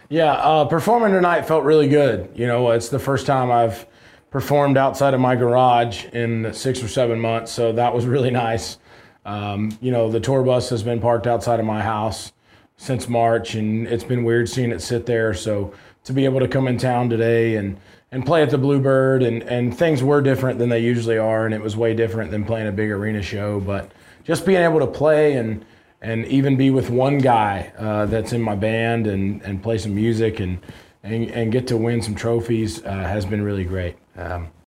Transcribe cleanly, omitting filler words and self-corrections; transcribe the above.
Yeah, performing tonight felt really good. You know, it's the first time I've performed outside of my garage in 6 or 7 months, so that was really nice. You know, the tour bus has been parked outside of my house since March, and it's been weird seeing it sit there. So to be able to come in town today and play at the Bluebird, and things were different than they usually are, and it was way different than playing a big arena show. But just being able to play and even be with one guy that's in my band and play some music and get to win some trophies has been really great.